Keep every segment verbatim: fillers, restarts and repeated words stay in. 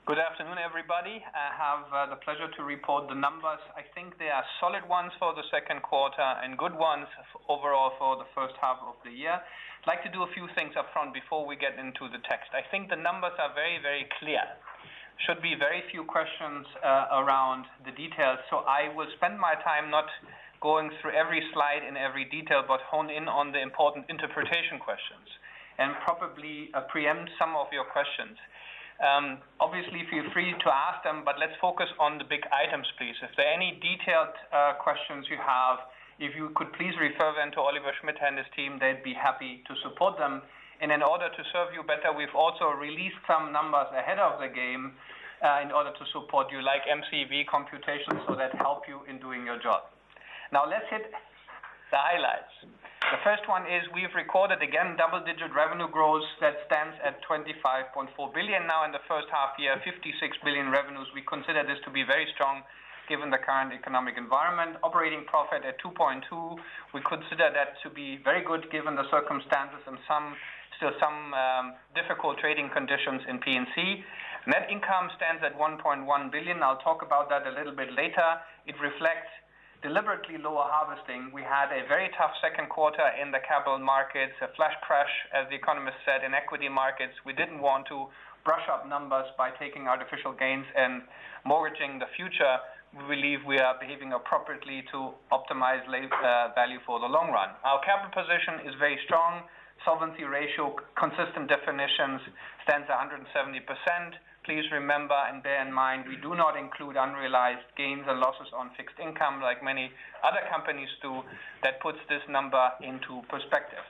Good afternoon, everybody. I have uh, the pleasure to report the numbers. I think they are solid ones for the second quarter and good ones overall for the first half of the year. I'd like to do a few things up front before we get into the text. I think the numbers are very, very clear. Should be very few questions uh, around the details, so I will spend my time not going through every slide in every detail, but hone in on the important interpretation questions and probably uh, preempt some of your questions. Um, obviously, feel free to ask them, but let's focus on the big items, please. If there are any detailed uh, questions you have, if you could please refer them to Oliver Schmidt and his team, they'd be happy to support them. And in order to serve you better, we've also released some numbers ahead of the game uh, in order to support you, like M C V computations, so that help you in doing your job. Now, let's hit the highlights. The first one is we've recorded again double-digit revenue growth that stands at twenty-five point four billion now in the first half year, fifty-six billion revenues. We consider this to be very strong given the current economic environment. Operating profit at two point two, we consider that to be very good given the circumstances and some still some um, difficult trading conditions in P and C. Net income stands at one point one billion. I'll talk about that a little bit later. It reflects deliberately lower harvesting. We had a very tough second quarter in the capital markets, a flash crash, as the economist said, in equity markets. We didn't want to brush up numbers by taking artificial gains and mortgaging the future. We believe we are behaving appropriately to optimize uh, value for the long run. Our capital position is very strong. Solvency ratio, consistent definitions, stands at one hundred seventy percent. Please remember and bear in mind, we do not include unrealized gains and losses on fixed income like many other companies do. That puts this number into perspective.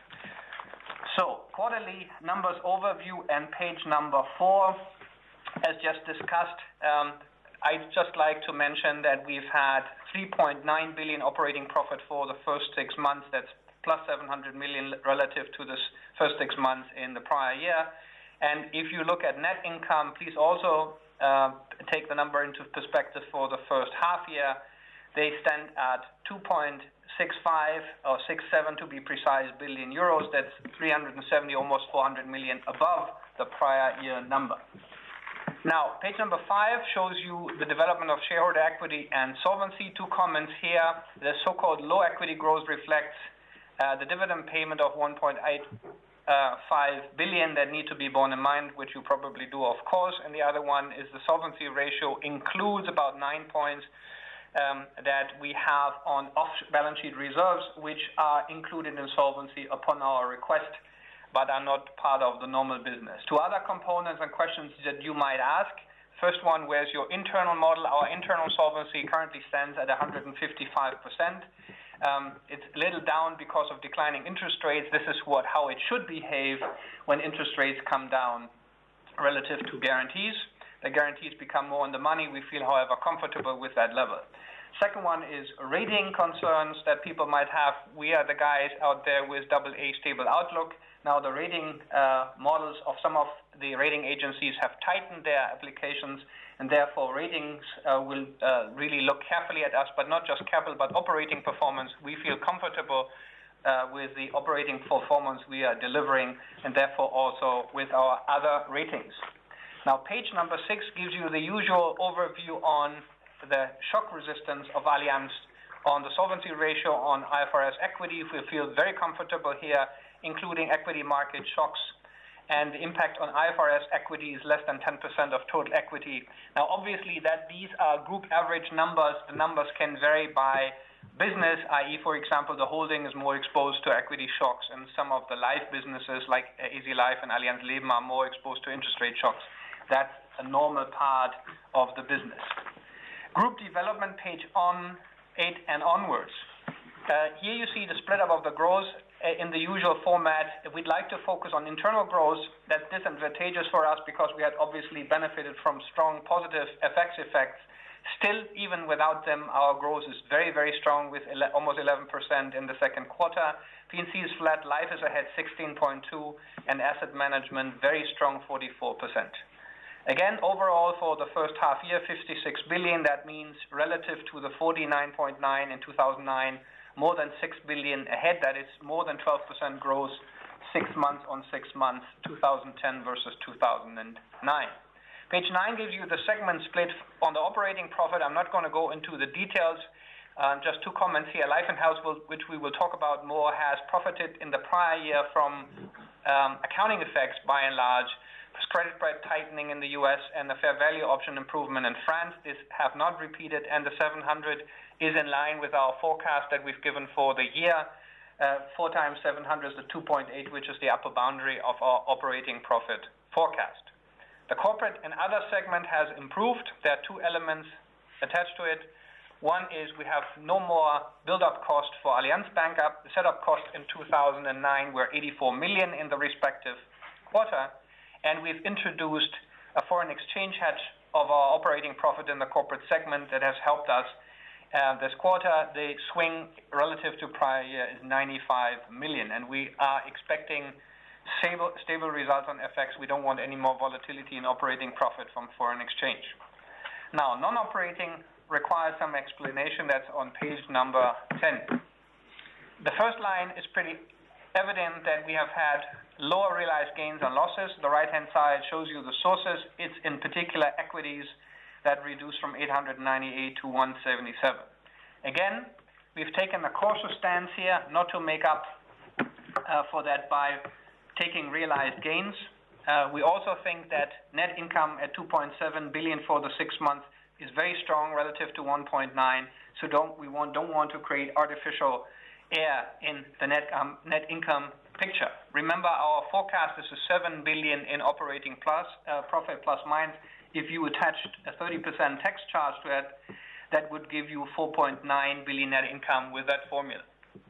So, quarterly numbers overview and page number four. As just discussed, um, I'd just like to mention that we've had three point nine billion operating profit for the first six months. That's plus seven hundred million relative to the first six months in the prior year. And if you look at net income, please also uh, take the number into perspective for the first half year. They stand at two point six five or six seven to be precise billion euros. That's three hundred seventy, almost four hundred million above the prior year number. Now, page number five shows you the development of shareholder equity and solvency. Two comments here. The so-called low equity growth reflects uh, the dividend payment of one point eight Uh, five billion that need to be borne in mind, which you probably do, of course. And the other one is the solvency ratio includes about nine points um, that we have on off-balance sheet reserves, which are included in solvency upon our request, but are not part of the normal business. Two other components and questions that you might ask. First one, where's your internal model? Our internal solvency currently stands at one hundred fifty-five percent. Um, it's a little down because of declining interest rates. This is what how it should behave when interest rates come down relative to guarantees. The guarantees become more in the money. We feel, however, comfortable with that level. Second one is rating concerns that people might have. We are the guys out there with double A stable outlook. Now the rating uh, models of some of the rating agencies have tightened their applications, and therefore ratings uh, will uh, really look carefully at us, but not just capital, but operating performance. We feel comfortable uh, with the operating performance we are delivering, and therefore also with our other ratings. Now, page number six gives you the usual overview on the shock resistance of Allianz on the solvency ratio on I F R S equity. We feel very comfortable here, including equity market shocks. And the impact on I F R S equity is less than ten percent of total equity. Now, obviously, that these are group average numbers. The numbers can vary by business, that is, for example, the holding is more exposed to equity shocks, and some of the life businesses like A Z Life and Allianz Leben are more exposed to interest rate shocks. That's a normal part of the business. Group development, page on eight and onwards. Uh, here you see the split up of the growth in the usual format. If we'd like to focus on internal growth, that's disadvantageous for us because we had obviously benefited from strong positive F X effects. Still, even without them, our growth is very, very strong with ele- almost eleven percent in the second quarter. P and C is flat, life is ahead sixteen point two, and asset management very strong forty-four percent. Again, overall for the first half year, fifty-six billion. That means relative to the forty-nine point nine in two thousand nine, more than six billion ahead. That is more than twelve percent growth, six months on six months, two thousand ten versus two thousand nine. Page nine gives you the segment split on the operating profit. I'm not going to go into the details. Um, just two comments here. Life and Health, will, which we will talk about more, has profited in the prior year from um, accounting effects by and large, credit spread tightening in the U S and the fair value option improvement in France. This have not repeated, and the seven hundred is in line with our forecast that we've given for the year. Uh, four times seven hundred is the two point eight, which is the upper boundary of our operating profit forecast. The corporate and other segment has improved. There are two elements attached to it. One is we have no more build-up cost for Allianz Bank up. The setup cost in two thousand nine were eighty-four million in the respective quarter, and we've introduced a foreign exchange hedge of our operating profit in the corporate segment that has helped us uh, this quarter. The swing relative to prior year is ninety-five million, and we are expecting stable, stable results on F X. We don't want any more volatility in operating profit from foreign exchange. Now, non-operating requires some explanation. That's on page number ten. The first line is pretty evident that we have had lower realized gains and losses. The right-hand side shows you the sources. It's in particular equities that reduced from eight hundred ninety-eight to one seventy-seven. Again, we've taken a cautious stance here not to make up uh, for that by taking realized gains. Uh, we also think that net income at two point seven billion for the six months is very strong relative to one point nine, so don't we want don't want to create artificial air in the net um, net income picture. Remember, our forecast is a seven billion in operating plus uh, profit plus minus. If you attached a thirty percent tax charge to it, that would give you four point nine billion net income with that formula.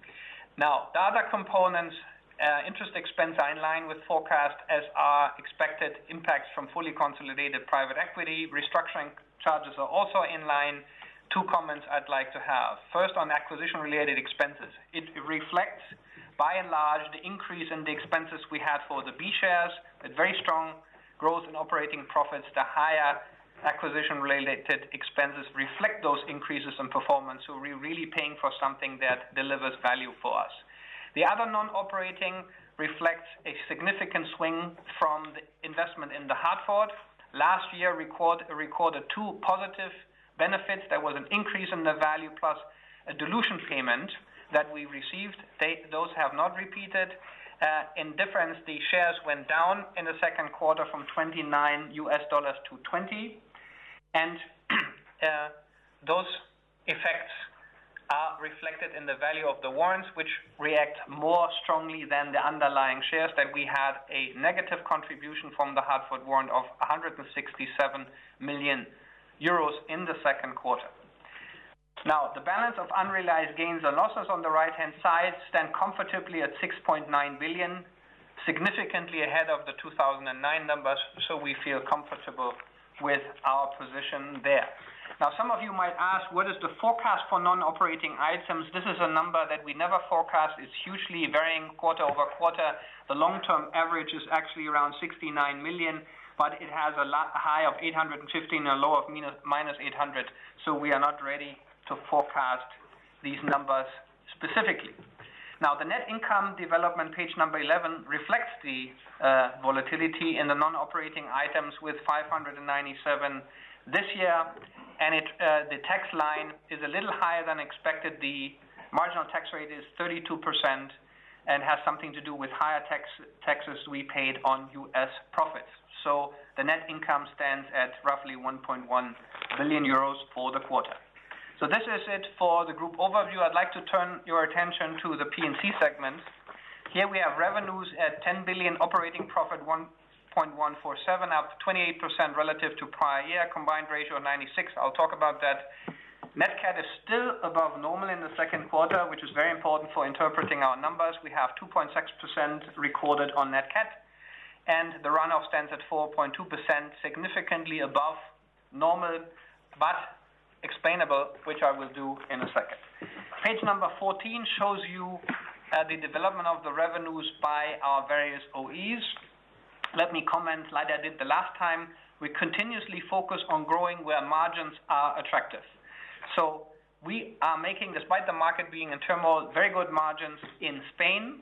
Now, the other components, uh, interest expense are in line with forecast, as are expected impacts from fully consolidated private equity. Restructuring charges are also in line. Two comments I'd like to have. First, on acquisition-related expenses. It reflects, by and large, the increase in the expenses we had for the B shares, with very strong growth in operating profits. The higher acquisition-related expenses reflect those increases in performance, so we're really paying for something that delivers value for us. The other non-operating reflects a significant swing from the investment in the Hartford. Last year record, recorded two positive benefits. There was an increase in the value plus a dilution payment that we received. They, those have not repeated. Uh, in difference, the shares went down in the second quarter from twenty-nine U S dollars to twenty, and uh, those effects are reflected in the value of the warrants, which react more strongly than the underlying shares. That we had a negative contribution from the Hartford warrant of one hundred sixty-seven million euros in the second quarter. Now, the balance of unrealized gains and losses on the right-hand side stand comfortably at six point nine billion, significantly ahead of the two thousand nine numbers, so we feel comfortable with our position there. Now, some of you might ask, what is the forecast for non-operating items? This is a number that we never forecast. It's hugely varying quarter over quarter. The long-term average is actually around sixty-nine million, but it has a high of eight hundred fifteen and a low of minus eight hundred, so we are not ready to forecast these numbers specifically. Now, the net income development, page number eleven, reflects the uh, volatility in the non-operating items with five hundred ninety-seven this year, and it, uh, the tax line is a little higher than expected. The marginal tax rate is thirty-two percent and has something to do with higher tax, taxes we paid on U S profits. So the net income stands at roughly one point one billion euros for the quarter. So this is it for the group overview. I'd like to turn your attention to the P and C segment. Here we have revenues at ten billion, operating profit one point one four seven, up twenty-eight percent relative to prior year, combined ratio ninety-six. I'll talk about that. Net cat is still above normal in the second quarter, which is very important for interpreting our numbers. We have two point six percent recorded on net cat, and the runoff stands at four point two percent, significantly above normal, but explainable, which I will do in a second. Page number fourteen shows you uh, the development of the revenues by our various O Es. Let me comment, like I did the last time, we continuously focus on growing where margins are attractive. So we are making, despite the market being in turmoil, very good margins in Spain.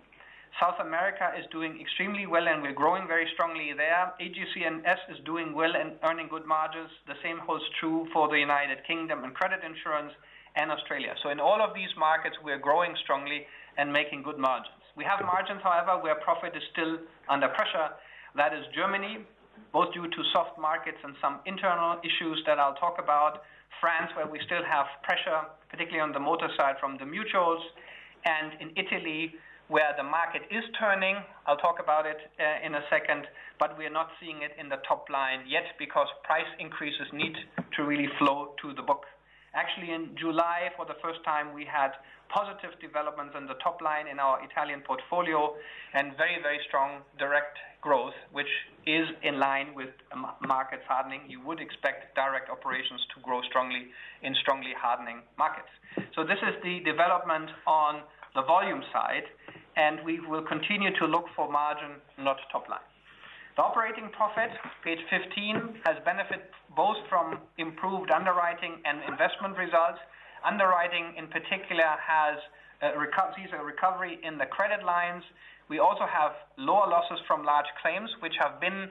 South America is doing extremely well, and we're growing very strongly there. A G C S is doing well and earning good margins. The same holds true for the United Kingdom and credit insurance and Australia. So in all of these markets, we're growing strongly and making good margins. We have margins, however, where profit is still under pressure. That is Germany, both due to soft markets and some internal issues that I'll talk about. France, where we still have pressure, particularly on the motor side from the mutuals. And in Italy, where the market is turning. I'll talk about it uh, in a second, but we're not seeing it in the top line yet because price increases need to really flow to the book. Actually, in July, for the first time, we had positive developments in the top line in our Italian portfolio and very, very strong direct growth, which is in line with markets hardening. You would expect direct operations to grow strongly in strongly hardening markets. So this is the development on the volume side, and we will continue to look for margin, not top line. The operating profit, page fifteen, has benefited both from improved underwriting and investment results. Underwriting, in particular, has uh, reco- sees a recovery in the credit lines. We also have lower losses from large claims, which have been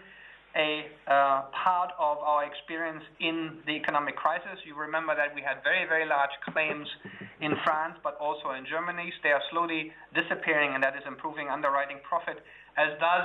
a uh, part of our experience in the economic crisis. You remember that we had very, very large claims in France, but also in Germany. They are slowly disappearing, and that is improving underwriting profit, as does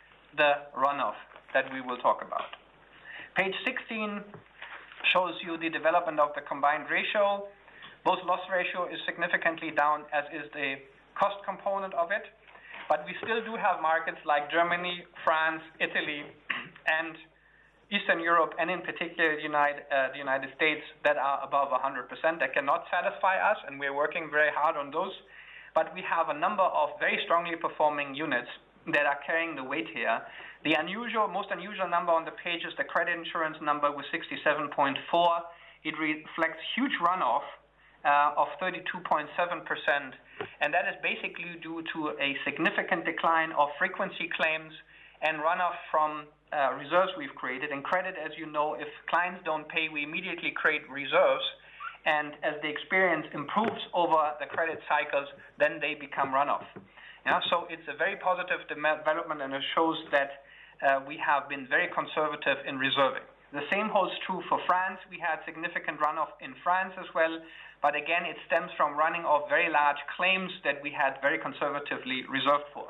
the runoff that we will talk about. Page sixteen shows you the development of the combined ratio. Both loss ratio is significantly down, as is the cost component of it. But we still do have markets like Germany, France, Italy, and Eastern Europe, and in particular United, uh, the United States, that are above one hundred percent. That cannot satisfy us, and we're working very hard on those. But we have a number of very strongly performing units that are carrying the weight here. The unusual, most unusual number on the page is the credit insurance number with sixty-seven point four. It reflects huge runoff uh, of thirty-two point seven percent, and that is basically due to a significant decline of frequency claims and runoff from uh, reserves we've created. In credit, as you know, if clients don't pay, we immediately create reserves, and as the experience improves over the credit cycles, then they become runoff. Yeah, so it's a very positive development, and it shows that uh, we have been very conservative in reserving. The same holds true for France. We had significant runoff in France as well, but again, it stems from running off very large claims that we had very conservatively reserved for.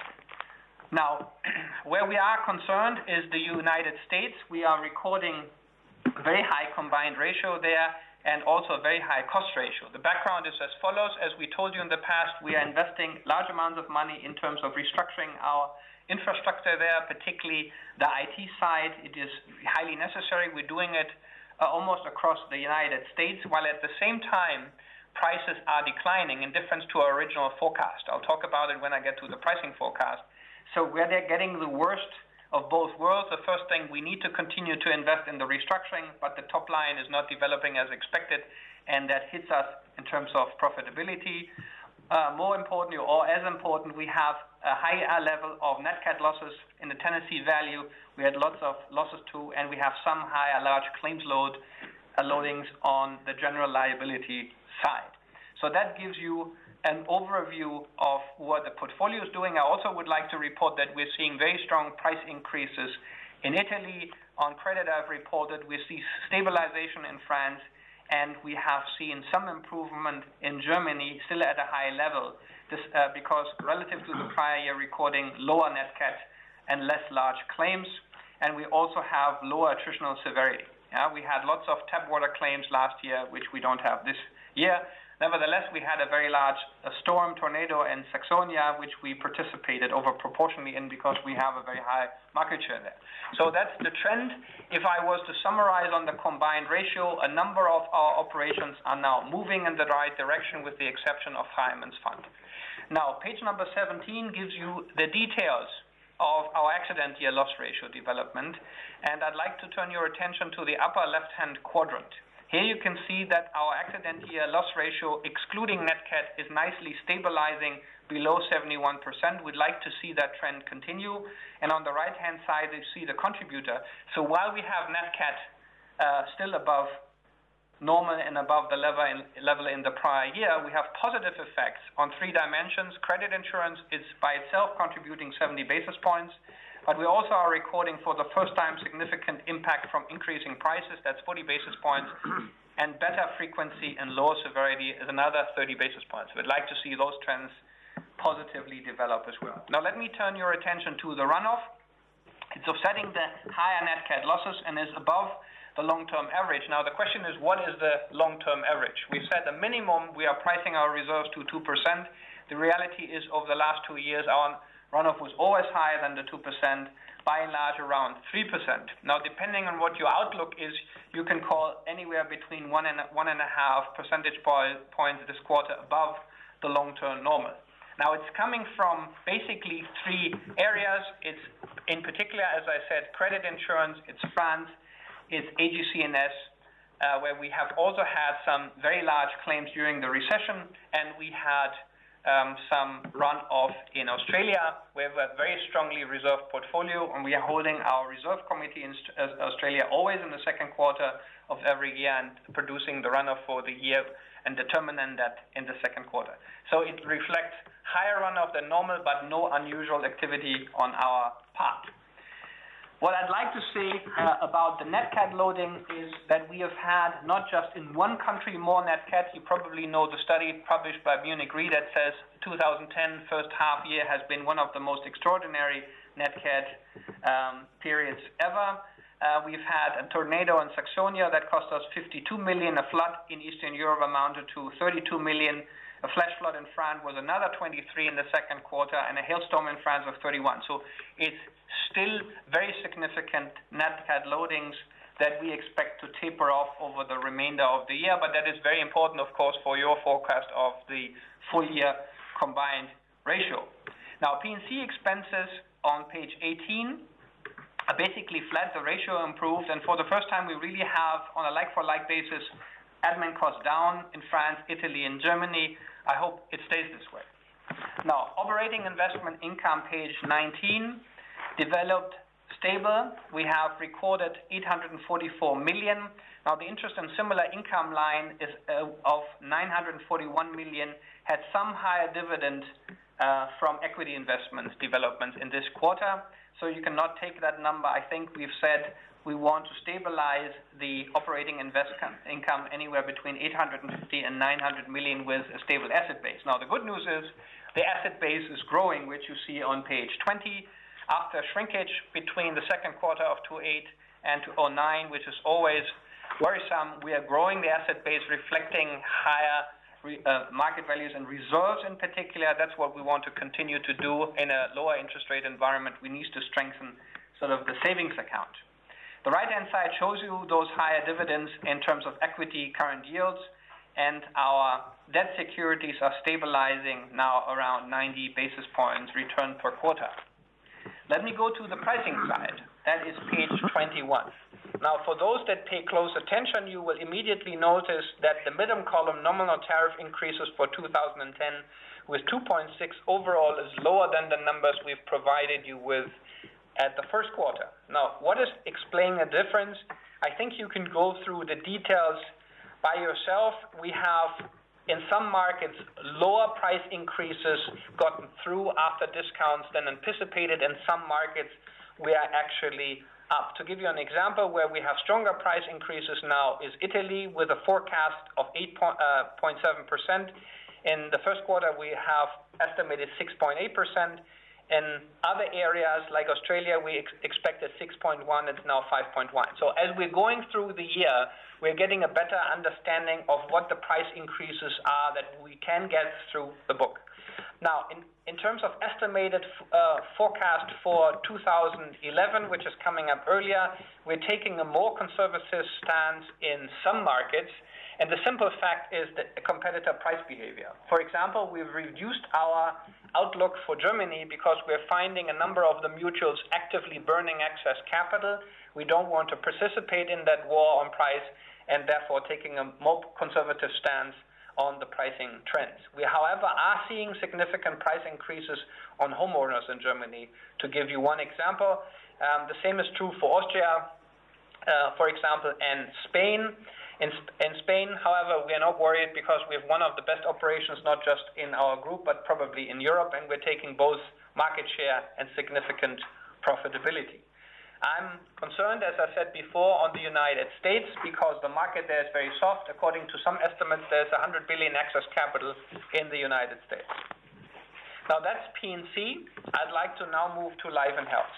Now, where we are concerned is the United States. We are recording very high combined ratio there, and also a very high cost ratio. The background is as follows. As we told you in the past, we are investing large amounts of money in terms of restructuring our infrastructure there, particularly the I T side. It is highly necessary. We're doing it uh, almost across the United States, while at the same time, prices are declining in difference to our original forecast. I'll talk about it when I get to the pricing forecast. So where they're getting the worst of both worlds, the first thing, we need to continue to invest in the restructuring, but the top line is not developing as expected, and that hits us in terms of profitability. Uh, more importantly, or as important, we have a higher level of net cat losses in the Tennessee value. We had lots of losses too, and we have some higher large claims load uh, loadings on the general liability side. So that gives you an overview of what the portfolio is doing. I also would like to report that we're seeing very strong price increases in Italy. On credit, I've reported we see stabilization in France, and we have seen some improvement in Germany, still at a high level, this, uh, because relative to the prior year, recording lower net cat and less large claims, and we also have lower attritional severity. Yeah, we had lots of tap water claims last year, which we don't have this year. Nevertheless, we had a very large uh, storm, tornado in Saxonia, which we participated over proportionally in because we have a very high market share there. So that's the trend. If I was to summarize on the combined ratio, a number of our operations are now moving in the right direction with the exception of Fireman's Fund. Now, page number seventeen gives you the details of our accident year loss ratio development, and I'd like to turn your attention to the upper left-hand quadrant. Here you can see that our accident year loss ratio, excluding net cat, is nicely stabilizing below seventy-one percent. We'd like to see that trend continue. And on the right-hand side, you see the contributor. So while we have net cat uh, still above normal and above the level in, level in the prior year, we have positive effects on three dimensions. Credit insurance is by itself contributing seventy basis points, but we also are recording for the first time significant impact from increasing prices, that's forty basis points, and better frequency and lower severity is another thirty basis points. We'd like to see those trends positively develop as well. Now let me turn your attention to the runoff. It's offsetting the higher net cat losses and is above the long-term average. Now the question is, what is the long-term average? We've said a minimum we are pricing our reserves to two percent. The reality is over the last two years our runoff was always higher than the two percent, by and large around three percent. Now depending on what your outlook is, you can call anywhere between one and one and a half percentage points this quarter above the long-term normal. Now it's coming from basically three areas. It's in particular, as I said, credit insurance, it's France, it's A G C N S, uh, where we have also had some very large claims during the recession, and we had um, some runoff in Australia. We have a very strongly reserved portfolio, and we are holding our reserve committee in uh, Australia always in the second quarter of every year and producing the runoff for the year and determining that in the second quarter. So it reflects higher runoff than normal, but no unusual activity on our part. What I'd like to say uh, about the net cat loading is that we have had not just in one country more net cat. You probably know the study published by Munich Re that says two thousand ten first half year has been one of the most extraordinary net cat um, periods ever. Uh, we've had a tornado in Saxonia that cost us fifty-two million. A flood in Eastern Europe amounted to thirty-two million. A flash flood in France was another twenty-three in the second quarter, and a hailstorm in France of thirty-one. So it's still very significant net cat loadings that we expect to taper off over the remainder of the year, but that is very important, of course, for your forecast of the full year combined ratio. Now, P and C expenses on page eighteen are basically flat. The ratio improved, and for the first time we really have, on a like-for-like basis, admin costs down in France, Italy, and Germany. I hope it stays this way. Now, operating investment income, page nineteen, developed stable. We have recorded eight hundred forty-four million. Now, the interest and similar income line is uh, of nine hundred forty-one million, had some higher dividend uh, from equity investments developments in this quarter. So you cannot take that number. I think we've said we want to stabilize the operating investment income anywhere between eight hundred fifty and nine hundred million with a stable asset base. Now, the good news is the asset base is growing, which you see on page twenty. After shrinkage between the second quarter of two thousand eight and two thousand nine, which is always worrisome, we are growing the asset base, reflecting higher re, uh, market values and reserves in particular. That's what we want to continue to do in a lower interest rate environment. We need to strengthen sort of the savings account. The right-hand side shows you those higher dividends in terms of equity current yields, and our debt securities are stabilizing now around ninety basis points return per quarter. Let me go to the pricing side. That is page twenty-one. Now, for those that pay close attention, you will immediately notice that the middle column nominal tariff increases for two thousand ten with two point six overall is lower than the numbers we've provided you with at the first quarter. Now, what is explaining the difference? I think you can go through the details by yourself. We have, in some markets, lower price increases gotten through after discounts than anticipated. In some markets, we are actually up. To give you an example, where we have stronger price increases now is Italy with a forecast of eight point seven percent. In the first quarter, we have estimated six point eight percent. In other areas like Australia, we ex- expected six point one, it's now five point one. So as we're going through the year, we're getting a better understanding of what the price increases are that we can get through the book. Now, in, in terms of estimated uh, forecast for two thousand eleven, which is coming up earlier, we're taking a more conservative stance in some markets, and the simple fact is that competitor price behavior. For example, we've reduced our outlook for Germany because we're finding a number of the mutuals actively burning excess capital. We don't want to participate in that war on price, and therefore taking a more conservative stance on the pricing trends. We, however, are seeing significant price increases on homeowners in Germany. To give you one example, um, the same is true for Austria, uh, for example, and Spain. In, in Spain, however, we are not worried because we have one of the best operations, not just in our group, but probably in Europe, and we're taking both market share and significant profitability. I'm concerned, as I said before, on the United States because the market there is very soft. According to some estimates, there's one hundred billion excess capital in the United States. Now that's P and C. I'd like to now move to Life and Health.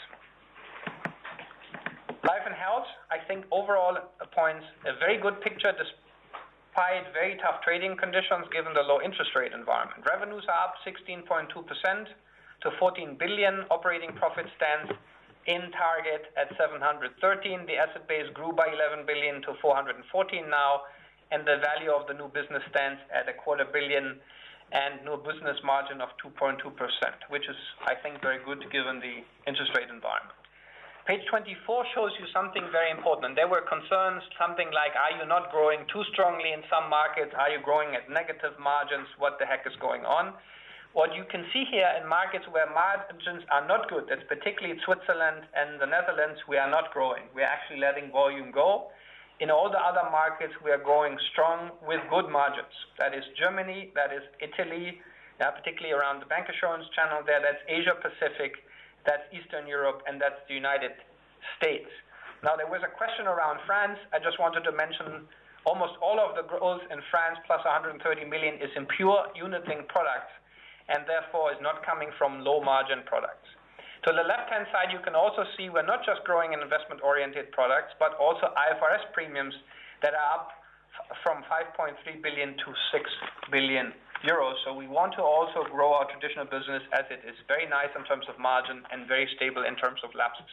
Life and Health, I think overall points a very good picture despite very tough trading conditions given the low interest rate environment. Revenues are up sixteen point two percent to fourteen billion. Operating profit stands in target at seven hundred thirteen. The asset base grew by eleven billion to four hundred fourteen now, and the value of the new business stands at a quarter billion and new business margin of two point two percent, which is, I think, very good given the interest rate environment. Page twenty-four shows you something very important. There were concerns, something like, are you not growing too strongly in some markets? Are you growing at negative margins? What the heck is going on? What you can see here in markets where margins are not good, that's particularly Switzerland and the Netherlands, we are not growing. We're actually letting volume go. In all the other markets, we are growing strong with good margins. That is Germany, that is Italy, yeah, particularly around the bancassurance channel there, that's Asia Pacific, that's Eastern Europe, and that's the United States. Now, there was a question around France. I just wanted to mention almost all of the growth in France, plus one hundred thirty million, is in pure unit-linked products, and therefore is not coming from low-margin products. To the left-hand side, you can also see we're not just growing in investment-oriented products, but also I F R S premiums that are up from five point three billion to six billion euros. So we want to also grow our traditional business as it is very nice in terms of margin and very stable in terms of lapses.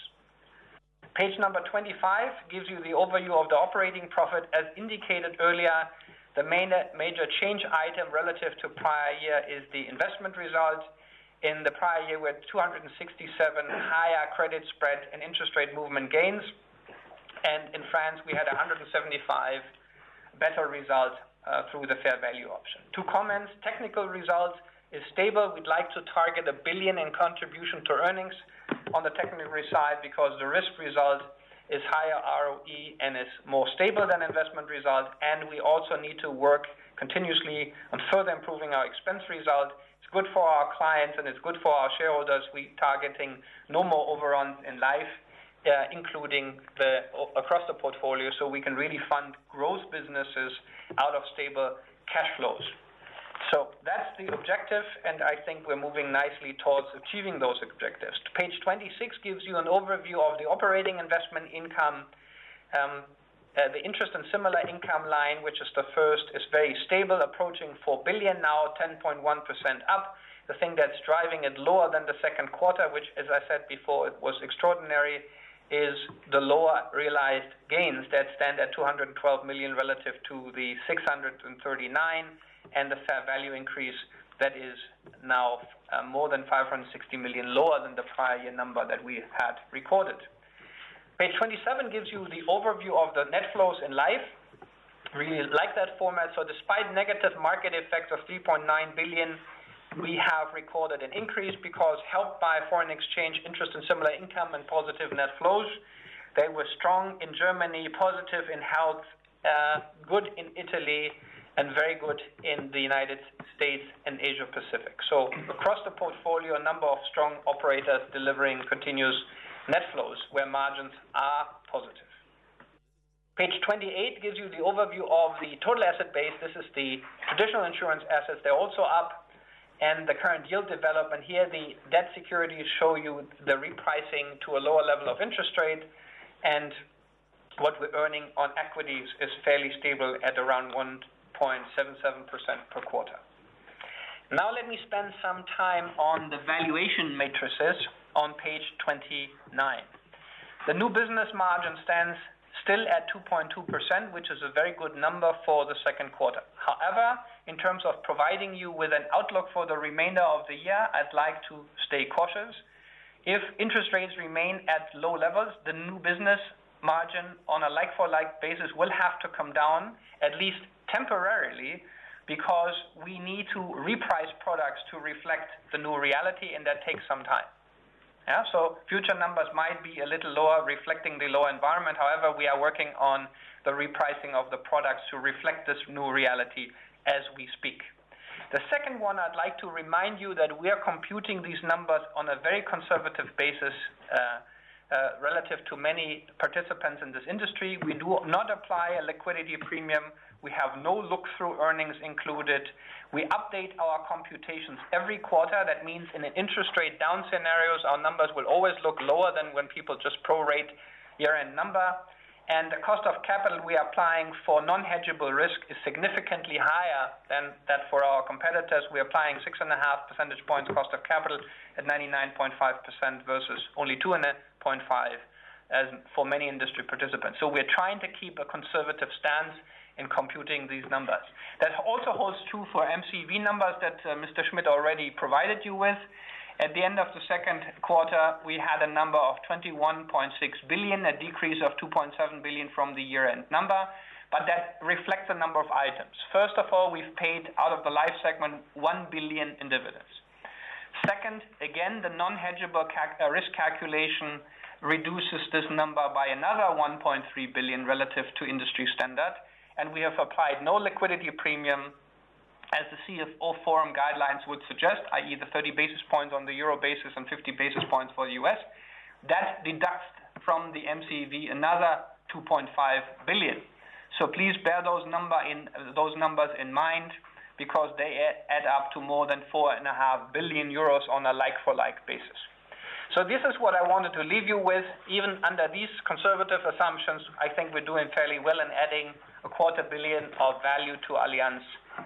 Page number twenty-five gives you the overview of the operating profit. As indicated earlier, the main major change item relative to prior year is the investment result. In the prior year, we had two hundred sixty-seven higher credit spread and interest rate movement gains. And in France, we had one hundred seventy-five better results uh, through the fair value option. Two comments. Technical result is stable. We'd like to target a billion in contribution to earnings on the technical side because the risk result is higher R O E and is more stable than investment result, and we also need to work continuously on further improving our expense result. It's good for our clients and it's good for our shareholders. We're targeting no more overruns in life, uh, including the across the portfolio, so we can really fund growth businesses out of stable cash flows. So that's the objective, and I think we're moving nicely towards achieving those objectives. Page twenty-six gives you an overview of the operating investment income. Um, uh, the interest and similar income line, which is the first, is very stable, approaching four billion now, ten point one percent up. The thing that's driving it lower than the second quarter, which, as I said before, it was extraordinary, is the lower realized gains that stand at two hundred twelve million relative to the six hundred thirty-nine. And the fair value increase that is now uh, more than five hundred sixty million lower than the prior year number that we had recorded. Page twenty-seven gives you the overview of the net flows in life. Really like that format. So despite negative market effects of three point nine billion, we have recorded an increase because helped by foreign exchange, interest and similar income, and positive net flows. They were strong in Germany, positive in health, uh, good in Italy, and very good in the United States and Asia Pacific. So across the portfolio, a number of strong operators delivering continuous net flows where margins are positive. Page twenty-eight gives you the overview of the total asset base. This is the traditional insurance assets. They're also up, and the current yield development. Here, the debt securities show you the repricing to a lower level of interest rate, and what we're earning on equities is fairly stable at around one point seven seven percent per quarter. Now let me spend some time on the valuation matrices on page twenty-nine. The new business margin stands still at two point two percent, which is a very good number for the second quarter. However, in terms of providing you with an outlook for the remainder of the year, I'd like to stay cautious. If interest rates remain at low levels, the new business margin on a like-for-like basis will have to come down, at least temporarily, because we need to reprice products to reflect the new reality, and that takes some time. Yeah, so future numbers might be a little lower, reflecting the lower environment. However, we are working on the repricing of the products to reflect this new reality as we speak. The second one, I'd like to remind you that we are computing these numbers on a very conservative basis uh, uh, relative to many participants in this industry. We do not apply a liquidity premium. We have no look-through earnings included. We update our computations every quarter. That means in an interest rate down scenarios, our numbers will always look lower than when people just prorate year-end number. And the cost of capital we are applying for non-hedgeable risk is significantly higher than that for our competitors. We are applying six and a half percentage points cost of capital at ninety-nine point five percent versus only two point five as for many industry participants. So we're trying to keep a conservative stance in computing these numbers. That also holds true for M C V numbers that uh, Mister Schmidt already provided you with. At the end of the second quarter, we had a number of twenty-one point six billion, a decrease of two point seven billion from the year-end number, but that reflects a number of items. First of all, we've paid out of the life segment one billion in dividends. Second, again, the non-hedgeable cal- uh, risk calculation reduces this number by another one point three billion relative to industry standard, and we have applied no liquidity premium as the C F O Forum guidelines would suggest, that is the thirty basis points on the euro basis and fifty basis points for the U S. That deducts from the M C V another two point five billion. So please bear those number in those numbers in mind, because they add up to more than four and a half billion euros on a like-for-like basis. So this is what I wanted to leave you with. Even under these conservative assumptions, I think we're doing fairly well in adding a quarter billion of value to Allianz,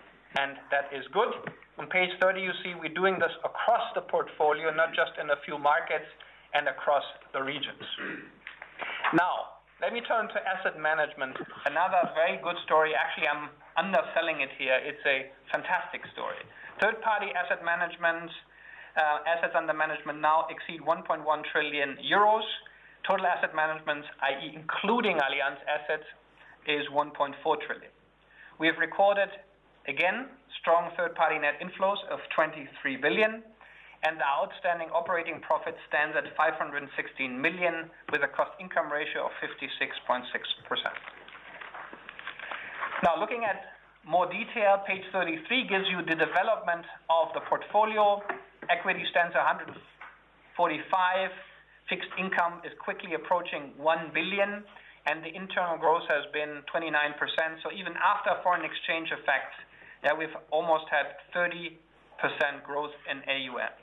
and that is good. On page thirty, you see we're doing this across the portfolio, not just in a few markets and across the regions. Now, let me turn to asset management. Another very good story. Actually, I'm underselling it here. It's a fantastic story. Third-party asset management, uh, assets under management now exceed one point one trillion euros. Total asset management, that is including Allianz assets, is one point four trillion. We have recorded, again, strong third-party net inflows of twenty-three billion, and the outstanding operating profit stands at five hundred sixteen million with a cost-income ratio of fifty-six point six percent. Now, looking at more detail, page thirty-three gives you the development of the portfolio. Equity stands at one hundred forty-five. Fixed income is quickly approaching one billion, and the internal growth has been twenty-nine percent. So even after foreign exchange effects, yeah, we've almost had thirty percent growth in A U M.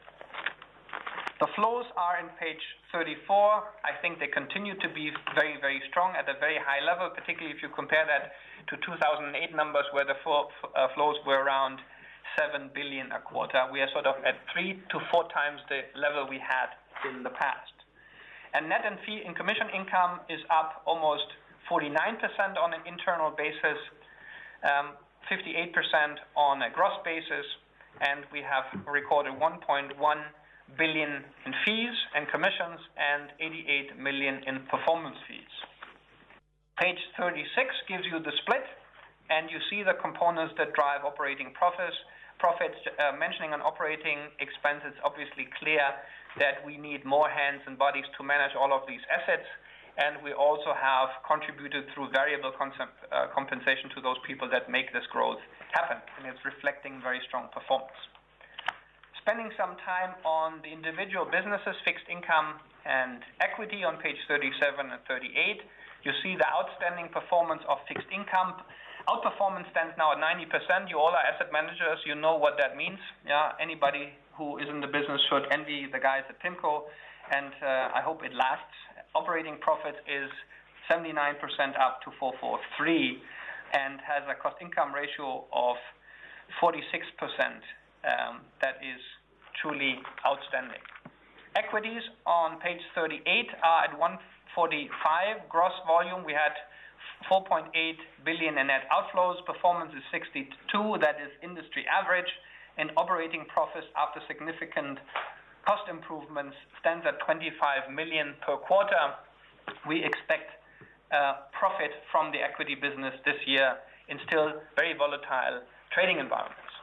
The flows are in page thirty-four. I think they continue to be very, very strong at a very high level, particularly if you compare that to two thousand eight numbers where the flow, uh, flows were around seven billion a quarter. We are sort of at three to four times the level we had in the past. And net and fee and commission income is up almost forty-nine percent on an internal basis, um, fifty-eight percent on a gross basis, and we have recorded one point one billion in fees and commissions and eighty-eight million in performance fees. Page thirty-six gives you the split, and you see the components that drive operating profits. Profits, uh, mentioning on operating expenses, obviously clear that we need more hands and bodies to manage all of these assets, and we also have contributed through variable concept, uh, compensation to those people that make this growth happen, and it's reflecting very strong performance. Spending some time on the individual businesses, fixed income and equity on page thirty-seven and thirty-eight, you see the outstanding performance of fixed income. Outperformance stands now at ninety percent. You all are asset managers. You know what that means. Yeah, anybody who is in the business should envy the guys at PIMCO, and uh, I hope it lasts. Operating profit is seventy-nine percent up to four hundred forty-three and has a cost-income ratio of forty-six percent. Um, that is truly outstanding. Equities on page thirty-eight are at one forty-five. Gross volume, we had four point eight billion in net outflows. Performance is sixty-two. That is industry average. And operating profits after significant cost improvements stands at twenty-five million per quarter. We expect uh, profit from the equity business this year in still very volatile trading environments.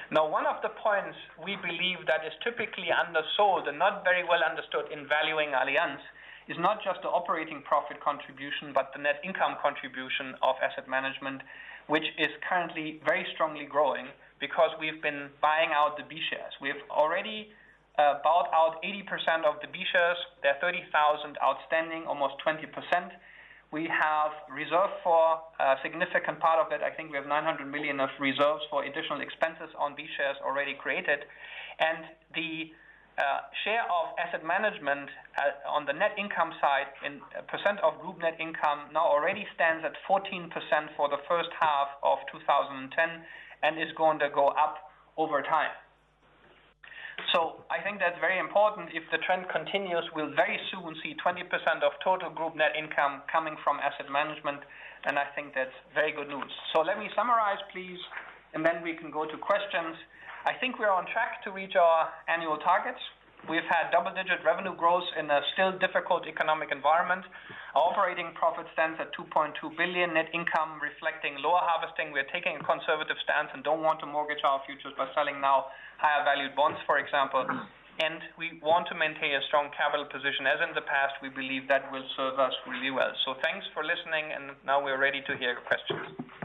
Now, one of the points we believe that is typically undersold and not very well understood in valuing Allianz is not just the operating profit contribution, but the net income contribution of asset management, which is currently very strongly growing because we've been buying out the B shares. We've already uh, bought out eighty percent of the B shares. There are thirty thousand outstanding, almost twenty percent. We have reserved for a significant part of it. I think we have nine hundred million of reserves for additional expenses on B shares already created. And the uh, share of asset management uh, on the net income side in percent of group net income now already stands at fourteen percent for the first half of two thousand ten and is going to go up over time. So I think that's very important. If the trend continues, we'll very soon see twenty percent of total group net income coming from asset management, and I think that's very good news. So let me summarize, please, and then we can go to questions. I think we're on track to reach our annual targets. We've had double-digit revenue growth in a still difficult economic environment. Our operating profit stands at two point two billion, net income reflecting lower harvesting. We're taking a conservative stance and don't want to mortgage our futures by selling now higher valued bonds, for example. And we want to maintain a strong capital position. As in the past, we believe that will serve us really well. So thanks for listening, and now we're ready to hear your questions.